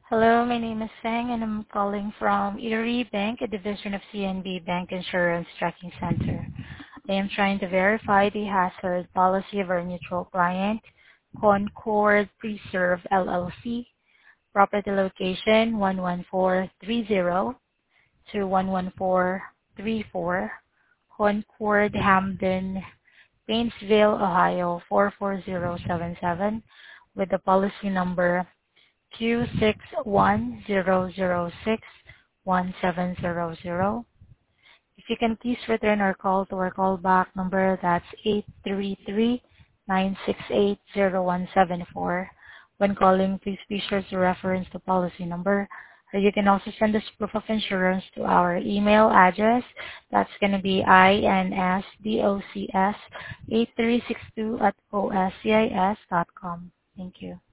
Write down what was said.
Hello, my name is Feng, and I'm calling from Erie Bank, a division of CNB Bank Insurance Tracking Center. I am trying to verify the hazard policy of our mutual client, Concord Preserve LLC, property location 11430 to 11434, Concord, Hamden, Painesville, Ohio 44077, with the policy number Q61006170. If you can please return our call to our callback number, that's 833-968-0174. When calling, please be sure to reference the policy number. Or you can also send us proof of insurance to our email address. That's going to be insdocs8362@oscis.com. Thank you.